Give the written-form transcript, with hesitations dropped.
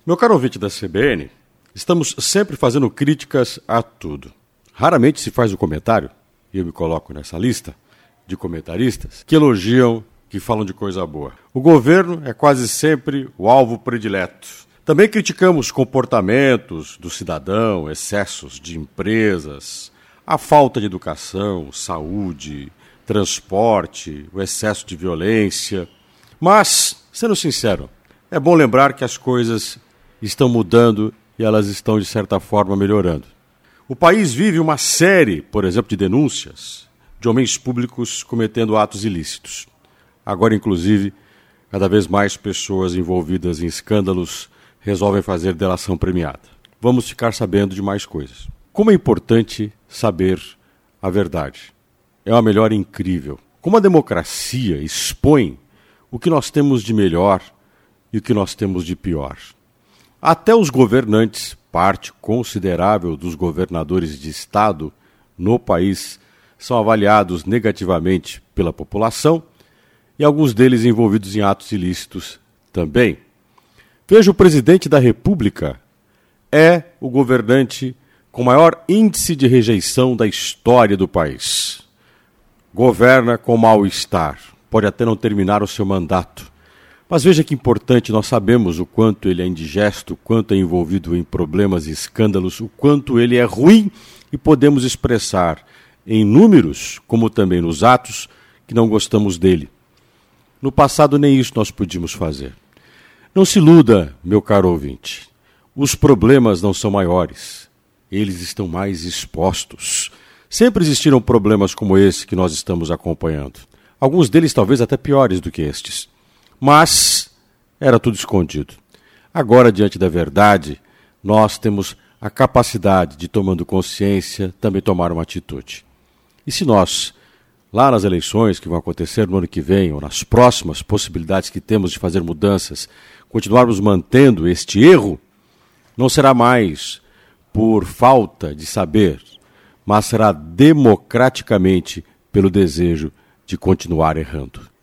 Meu caro ouvinte da CBN, estamos sempre fazendo críticas a tudo. Raramente se faz o comentário, e eu me coloco nessa lista de comentaristas, que elogiam, que falam de coisa boa. O governo é quase sempre o alvo predileto. Também criticamos comportamentos do cidadão, excessos de empresas, a falta de educação, saúde, transporte, o excesso de violência. Mas, sendo sincero, é bom lembrar que as coisas estão mudando e elas estão, de certa forma, melhorando. O país vive uma série, por exemplo, de denúncias de homens públicos cometendo atos ilícitos. Agora, inclusive, cada vez mais pessoas envolvidas em escândalos resolvem fazer delação premiada. Vamos ficar sabendo de mais coisas. Como é importante saber a verdade. É uma melhora incrível. Como a democracia expõe o que nós temos de melhor e o que nós temos de pior. Até os governantes, parte considerável dos governadores de Estado no país, são avaliados negativamente pela população e alguns deles envolvidos em atos ilícitos também. Veja, o presidente da República é o governante com maior índice de rejeição da história do país. Governa com mal-estar, pode até não terminar o seu mandato. Mas veja que importante, nós sabemos o quanto ele é indigesto, o quanto é envolvido em problemas e escândalos, o quanto ele é ruim e podemos expressar em números, como também nos atos, que não gostamos dele. No passado nem isso nós podíamos fazer. Não se iluda, meu caro ouvinte, os problemas não são maiores, eles estão mais expostos. Sempre existiram problemas como esse que nós estamos acompanhando. Alguns deles talvez até piores do que estes. Mas era tudo escondido. Agora, diante da verdade, nós temos a capacidade de, tomando consciência, também tomar uma atitude. E se nós, lá nas eleições que vão acontecer no ano que vem, ou nas próximas possibilidades que temos de fazer mudanças, continuarmos mantendo este erro, não será mais por falta de saber, mas será democraticamente pelo desejo de continuar errando.